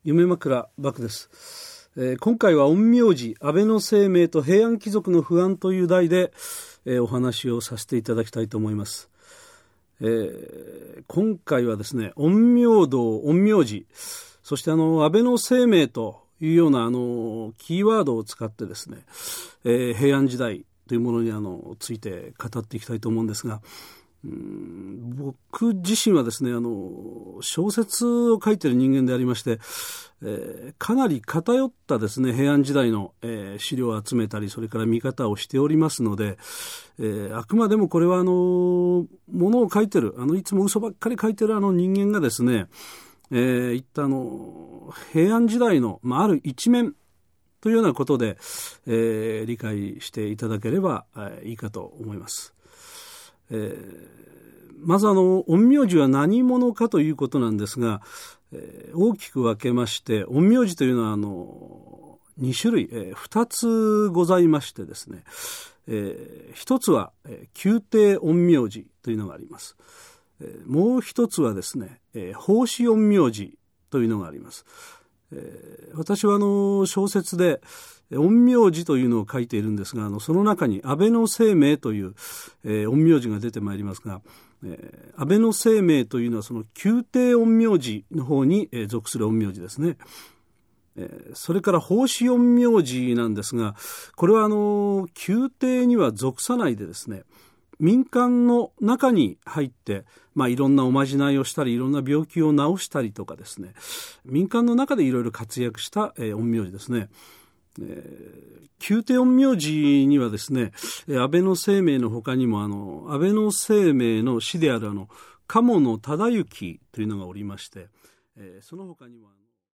夢枕獏です。今回は陰陽師安倍晴明と平安貴族の不安という題で、お話をさせていただきたいと思います。今回はですね、陰陽道、陰陽師、そして安倍晴明というようなキーワードを使ってですね、平安時代というものについて語っていきたいと思うんですが、僕自身はですね、小説を書いている人間でありまして、かなり偏ったですね、平安時代の、資料を集めたり、それから見方をしておりますので、あくまでもこれはものを書いてる、いつも嘘ばっかり書いてる人間がですね、いった平安時代の、ある一面というようなことで、理解していただければいいかと思います。まず陰陽師は何者かということなんですが、大きく分けまして陰陽師というのは2種類、2つございましてですね、一つは宮廷陰陽師というのがあります。もう一つはですね、法師陰陽師というのがあります。私は小説で陰陽師というのを書いているんですが、その中に安倍晴明という、陰陽師が出てまいりますが、安倍晴明というのはその宮廷陰陽師の方に、属する陰陽師ですね。それから法師陰陽師なんですが、これは宮廷には属さないでですね、民間の中に入って、いろんなおまじないをしたり、いろんな病気を治したりとかですね、民間の中でいろいろ活躍した、陰陽師ですね。宮廷陰陽師にはですね、安倍晴明の他にも安倍晴明の師である鴨野忠之というのがおりまして、その他にも